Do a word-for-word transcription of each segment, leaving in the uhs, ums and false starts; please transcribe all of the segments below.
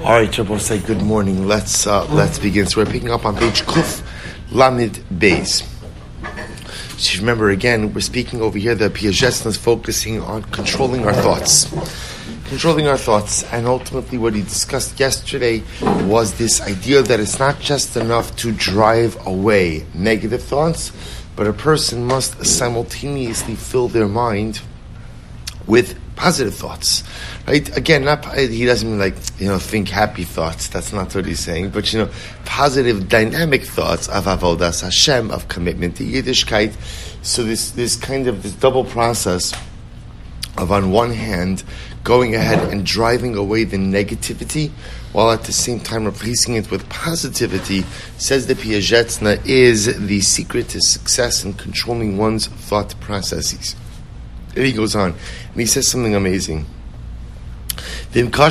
All right, Rabbi, say good morning. Let's uh, let's begin. So we're picking up on page Kuf Lamed Beis. So remember again, we're speaking over here. The Piaget is focusing on controlling our thoughts, controlling our thoughts, and ultimately what he discussed yesterday was this idea that it's not just enough to drive away negative thoughts, but a person must simultaneously fill their mind with positive thoughts, right? Again, not he doesn't mean like, you know, think happy thoughts. That's not what he's saying. But, you know, positive, dynamic thoughts of avodas Hashem, of commitment to Yiddishkeit. So this this kind of this double process of, on one hand, going ahead and driving away the negativity, while at the same time replacing it with positivity, says the Piaget, is the secret to success in controlling one's thought processes. And he goes on, and he says something amazing. I'm in the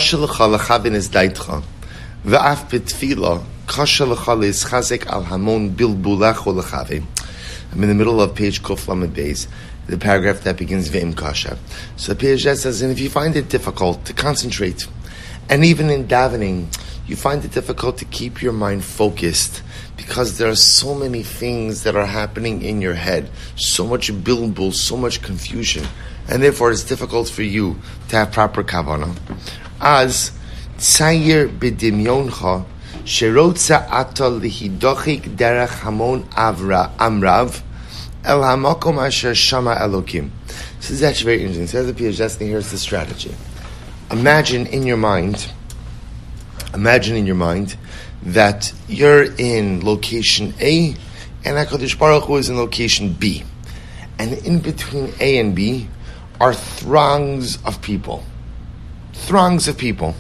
middle of page Kuf Lamed Beis, the paragraph that begins Ve'im Kasha. So Piaget says, and if you find it difficult to concentrate, and even in davening, you find it difficult to keep your mind focused, because there are so many things that are happening in your head, so much bilbul, so much confusion, and therefore it's difficult for you to have proper kavanah. As tzayir b'dimyoncha sherotza ata lihidochik derech hamon avra amrav el hamakom asher shama elokim. This is actually very interesting. Says the Piaget, here's the strategy. Imagine in your mind, imagine in your mind that you're in location A and HaKadosh Baruch Hu is in location B. And in between A and B are throngs of people. Throngs of people.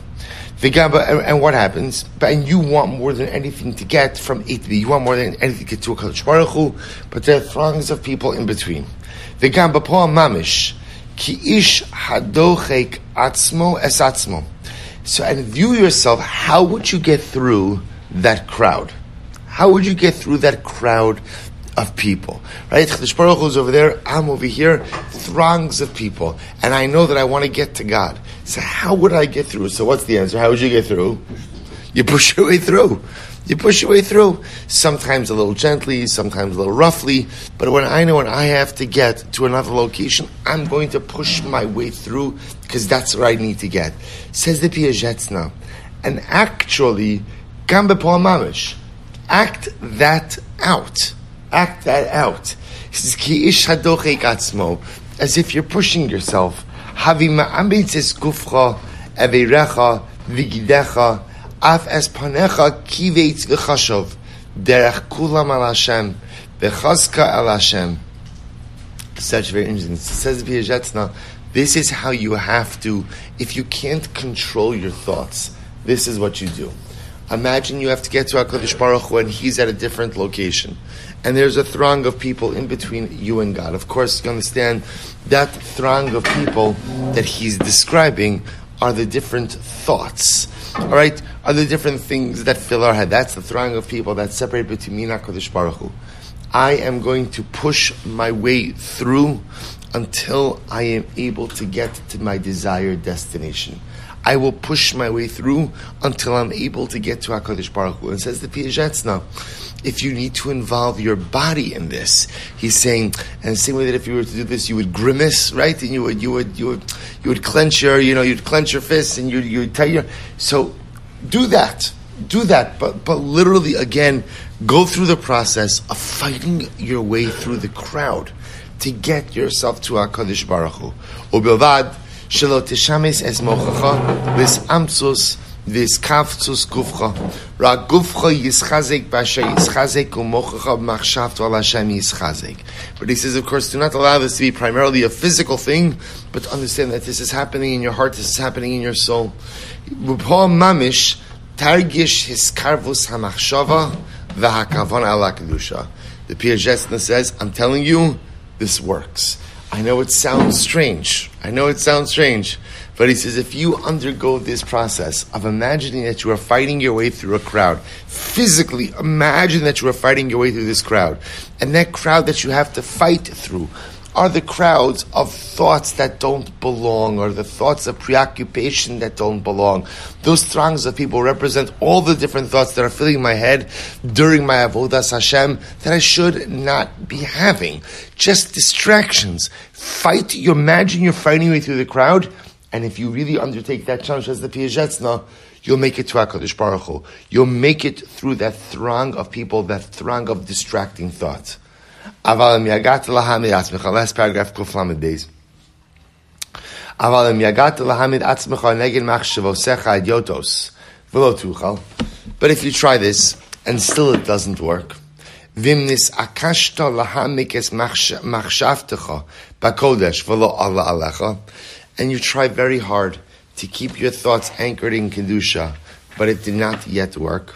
And what happens? And you want more than anything to get from A to B. You want more than anything to get to HaKadosh Baruch Hu, but there are throngs of people in between. V'gam b'po'am mamish ki ish hadochek atzmo es atzmo. So, and view yourself, how would you get through that crowd? How would you get through that crowd of people? Right? Chadash Baruch Hu is over there, I'm over here, throngs of people, and I know that I want to get to God. So how would I get through? So what's the answer? How would you get through? You push your way through. You push your way through. Sometimes a little gently, sometimes a little roughly, but when I know when I have to get to another location, I'm going to push my way through, because that's where I need to get. Says the Piaget now. And actually, Gam b'po'am mamish, act that out. Act that out. He says, Ki ish hadochek atzmo, as if you're pushing yourself. Havi ma'amitzes gufcha, eveirecha, vigidecha, af es panecha, kiveitz v'chashov, derech kulam al Hashem, v'chazka al Hashem. Such very interesting. It says Piaget now, this is how you have to, if you can't control your thoughts, this is what you do. Imagine you have to get to HaKadosh Baruch Hu and he's at a different location. And there's a throng of people in between you and God. Of course, you understand that throng of people that he's describing are the different thoughts. All right? Are the different things that fill our head. That's the throng of people that separate between me and HaKadosh Baruch Hu. I am going to push my way through until I am able to get to my desired destination. I will push my way through until I'm able to get to HaKadosh Baruch Hu. And says the Piaget now, if you need to involve your body in this, he's saying, and the same way that if you were to do this, you would grimace, right? And you would, you would, you would, you would clench your, you know, you'd clench your fists and you, you would tell your, so do that, do that, but, but literally again, go through the process of fighting your way through the crowd to get yourself to HaKadosh Baruch Hu. Ubilvad, Shelo tishames es mochacha, vis amtsus, vis kavtsus gufcha. Ra gufcha yischazek b'asher yischazek u'mochacha b'machshavto al Hashem yischazek. But he says, of course, do not allow this to be primarily a physical thing, but understand that this is happening in your heart, this is happening in your soul. B'po'am mamish, targish hiskarvus hamachshava v'hakavan ala kedusha. The Piaget says, I'm telling you, this works. I know it sounds strange. I know it sounds strange. But he says, if you undergo this process of imagining that you are fighting your way through a crowd, physically imagine that you are fighting your way through this crowd, and that crowd that you have to fight through are the crowds of thoughts that don't belong, or the thoughts of preoccupation that don't belong. Those throngs of people represent all the different thoughts that are filling my head during my avodas Hashem that I should not be having. Just distractions. Fight, you imagine you're fighting your way through the crowd, and if you really undertake that challenge as the Piazetzna, you'll make it to HaKadosh Baruch Hu. You'll make it through that throng of people, that throng of distracting thoughts. Last paragraph, Kuf Lamed Beis. But if you try this, and still it doesn't work, and you try very hard to keep your thoughts anchored in Kedusha, but it did not yet work,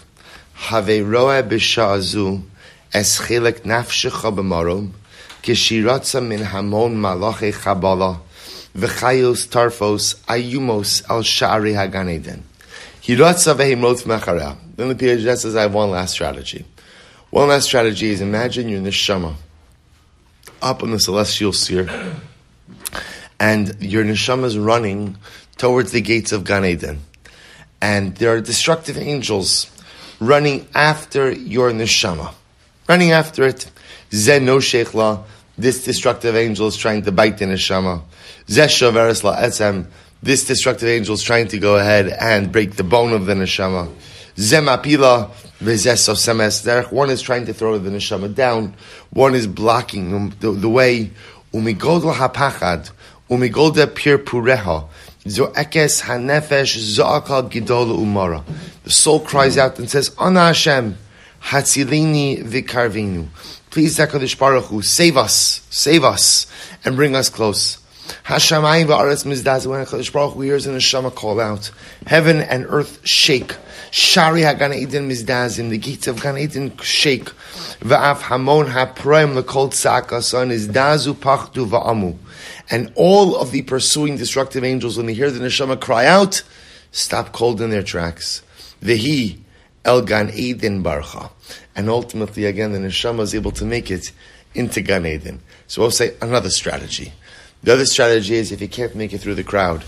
Es chilek nafshecha b'marom, kishiratza min hamon malachi chabala, v'chayos tarfos ayumos al sha'ari hagan eden. Hiratza v'himrot mechareh. Then the P H S says, I have one last strategy. One last strategy is, imagine you're in the Neshama, up in the celestial sphere, and your Neshama is running towards the gates of Gan Eden. And there are destructive angels running after your Neshama. Running after it. Zeh no sheikhla. This destructive angel is trying to bite the neshama. Zeh shoveres la etzem. This destructive angel is trying to go ahead and break the bone of the neshama. Zeh mapila v'zeh sosemes derech. One is trying to throw the neshama down. One is blocking the, the way. Umigodla hapachad. Umigolda pir pureha. Zo'ekes hanefesh zo'akal gidol umara. The soul cries out and says, Ana Hashem. Hatzilini v'karvinu. Please, HaKadosh Baruch Hu, save us, save us, and bring us close. Hashamayim v'aretz mizdaz. When HaKadosh Baruch Hu hears the neshama call out, heaven and earth shake. Shari haGan Eden mizdazim. The gates of Gan Eden shake. V'af hamon haproim l'kol tzaka son izdazu pachdu v'amu. And all of the pursuing destructive angels, when they hear the neshama cry out, stop cold in their tracks. V'hi El Gan Eden Barcha. And ultimately, again, the neshama is able to make it into Gan Eden. So I'll say another strategy. The other strategy is, if you can't make it through the crowd,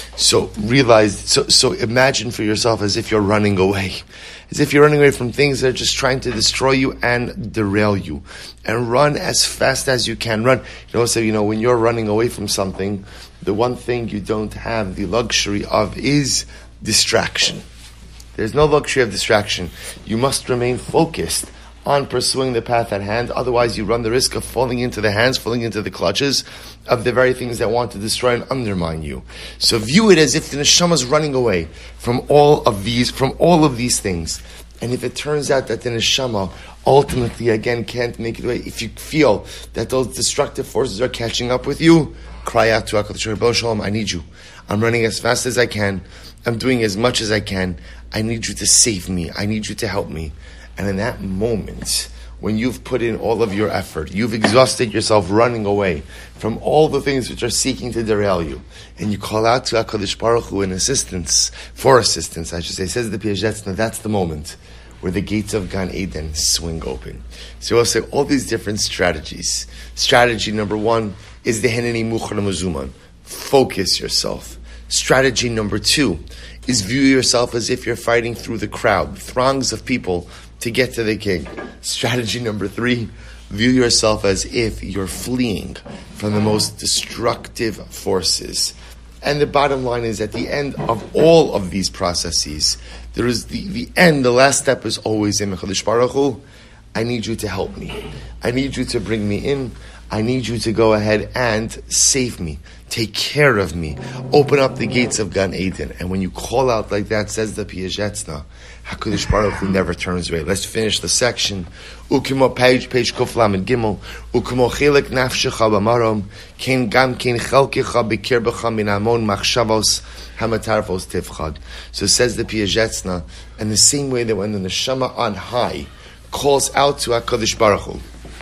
so realize, so, so imagine for yourself as if you're running away. As if you're running away from things that are just trying to destroy you and derail you. And run as fast as you can. Run. You know, so, you know, when you're running away from something, the one thing you don't have the luxury of is distraction. There's no luxury of distraction. You must remain focused on pursuing the path at hand. Otherwise, you run the risk of falling into the hands, falling into the clutches of the very things that want to destroy and undermine you. So view it as if the neshama is running away from all of these, from all of these things. And if it turns out that the neshama ultimately, again, can't make it away, if you feel that those destructive forces are catching up with you, cry out to HaKadosh Baruch Hu, I need you. I'm running as fast as I can. I'm doing as much as I can. I need you to save me. I need you to help me. And in that moment, when you've put in all of your effort, you've exhausted yourself running away from all the things which are seeking to derail you, and you call out to HaKadosh Baruch Hu in assistance, for assistance, I should say, says the Piazetzna, that's the moment where the gates of Gan Eden swing open. So I'll say all these different strategies. Strategy number one is the Heneni Muchar Mazuman. Focus yourself. Strategy number two is view yourself as if you're fighting through the crowd, throngs of people, to get to the king. Strategy number three, view yourself as if you're fleeing from the most destructive forces. And the bottom line is, at the end of all of these processes, there is the, the end, the last step is always in HaKadosh Baruch Hu, I need you to help me. I need you to bring me in. I need you to go ahead and save me. Take care of me. Open up the gates of Gan Eden. And when you call out like that, says the Piazetzna, HaKadosh Baruch Hu never turns away. Let's finish the section. Ukimo page, page Kuf Lamed Gimel. Ukimo chilek nafshecha b'marom. Ken gam ken chelkecha b'kirbecha min amon machshavos hamatarvos tivchad. So says the Piazetzna, in the same way that when the neshama on high calls out to HaKadosh Baruch Hu,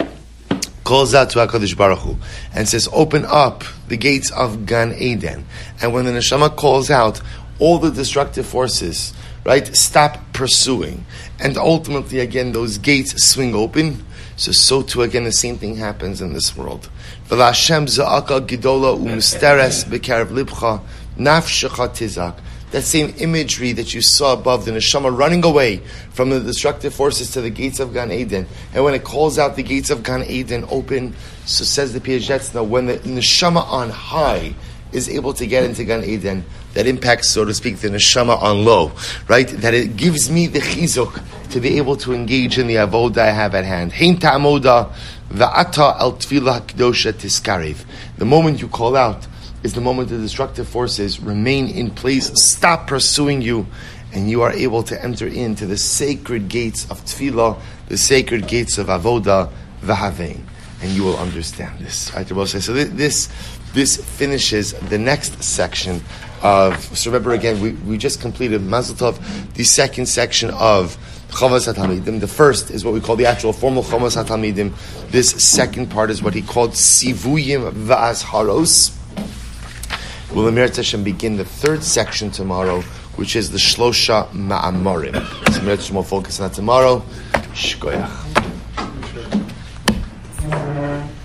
calls out to HaKadosh Baruch Hu and says, open up the gates of Gan Eden. And when the neshama calls out, all the destructive forces, right, stop pursuing. And ultimately, again, those gates swing open. So, so too again, the same thing happens in this world. V'la'Hashem za'aka gidola u'musteres b'karev libcha nafshecha tizak. That same imagery that you saw above, the neshama running away from the destructive forces to the gates of Gan Eden. And when it calls out the gates of Gan Eden open, so says the Piagetzna, when the neshama on high is able to get into Gan Eden, that impacts, so to speak, the neshama on low, right? That it gives me the chizuk to be able to engage in the avodah I have at hand. Hein ta'amoda va'ata al tefillah kedosha tiskariv. The moment you call out is the moment the destructive forces remain in place, stop pursuing you, and you are able to enter into the sacred gates of tefillah, the sacred gates of avodah v'havein, and you will understand this. Right? So this this finishes the next section of. So remember again, we, we just completed Mazel Tov, the second section of Chavos HaTalmidim. The first is what we call the actual formal Chavos HaTalmidim. This second part is what he called Sivuyim V'Azharos. We'll Emeretz Hashem begin the third section tomorrow, which is the Shlosha Ma'amorim. So Emeretz Hashem will focus on that tomorrow. Shkoyach.